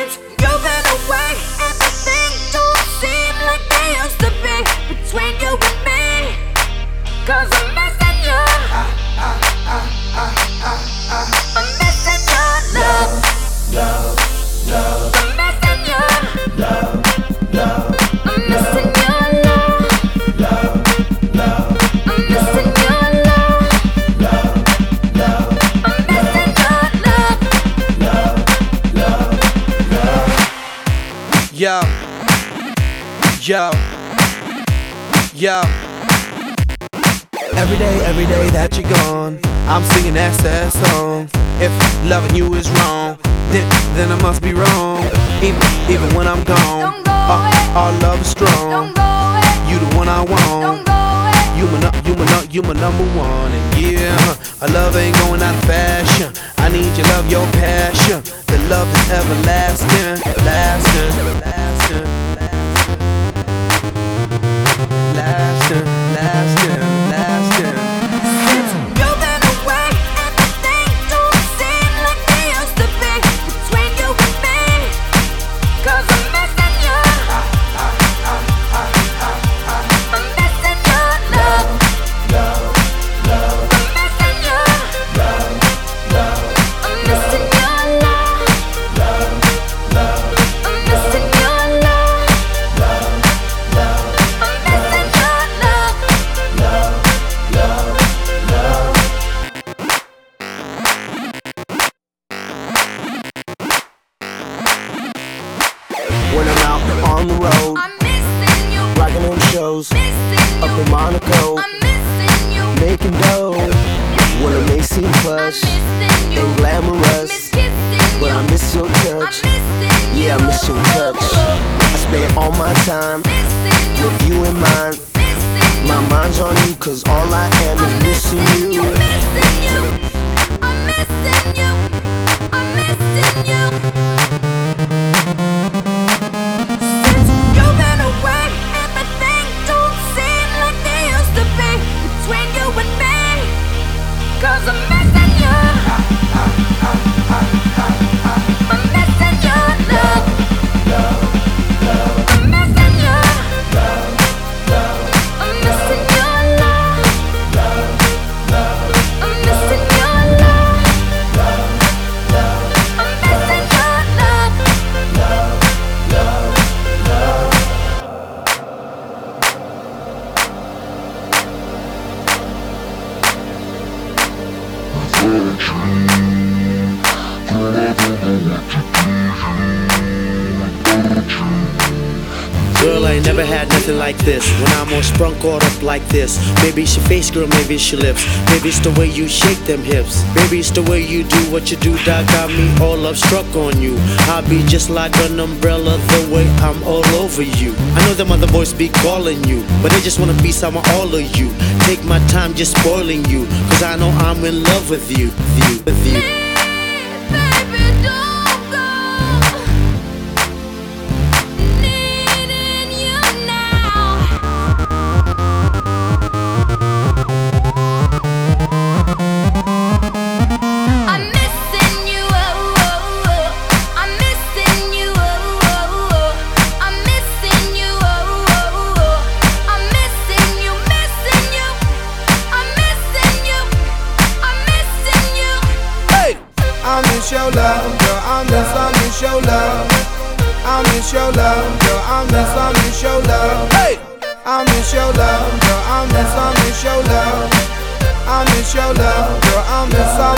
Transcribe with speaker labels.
Speaker 1: Since you've been away, everything don't seem like they used to be between you and me. 'Cause I'm missing you. I'm missing your love. I'm missing you. I'm missing your love. I'm missing your love. I'm missing your love.
Speaker 2: Yo, yo, yo. Every day that you're gone, I'm singing that sad song. If loving you is wrong, then I must be wrong. Even when I'm gone, our love is strong. You the one I want. You my number one. And yeah, our love ain't going out of fashion. I need your love, your passion. The love is everlasting, lasting, lasting, lasting, lasting, lasting.
Speaker 1: Since you've been away, everything don't seem like they used to be between you and me. 'Cause I'm missing you. I'm missing your love. I'm missing you. I'm missing your love. I'm missing your love. I'm missing your love.
Speaker 3: When I'm out on the road,
Speaker 1: I'm missing you.
Speaker 3: rocking them shows,
Speaker 1: Missing
Speaker 3: up
Speaker 1: you.
Speaker 3: in Monaco,
Speaker 1: I'm missing you.
Speaker 3: making dough. When it may seem
Speaker 1: I'm
Speaker 3: plush
Speaker 1: missing you.
Speaker 3: and glamorous,
Speaker 1: Miss kissing
Speaker 3: but
Speaker 1: you.
Speaker 3: I miss your
Speaker 1: I'm
Speaker 3: touch.
Speaker 1: missing you.
Speaker 3: Yeah, I miss your touch. I spend all my time
Speaker 1: Missing you.
Speaker 3: with you in mind.
Speaker 1: Missing you.
Speaker 3: My mind's on you, 'cause all I am is
Speaker 1: I'm
Speaker 3: missing
Speaker 1: missing you.
Speaker 3: you.
Speaker 1: Missing you. I'm missing you. I'm missing you. Since you've been away, everything don't seem like they used to be between you and me. 'Cause I'm missing you. I'm missing your love. I'm missing you. I'm missing your love. I'm missing your love. I'm missing your
Speaker 4: Girl, I ain't never had nothing like this. When I'm all sprung caught up like this. Maybe it's your face, girl, maybe it's your lips. Maybe it's the way you shake them hips. Maybe it's the way you do what you do that got me all up struck on you. I'll be just like an umbrella the way I'm all over you. I know them other boys be calling you, but they just wanna be some of all of you. Take my time just spoiling you, 'cause I know I'm in love with you, with you.
Speaker 1: baby, don't go. Needing you now. I'm missing you. Oh, oh, oh. I'm missing you. Oh, oh, oh. I'm missing you. Oh, oh, oh. I'm missing you. Missing you. I'm missing you. I'm missing you.
Speaker 2: Hey,
Speaker 5: I miss your love, girl. I miss your love. I miss your love, girl. I miss your love.
Speaker 2: hey.
Speaker 5: I miss your love, girl. I miss your love. I miss your love, girl. I miss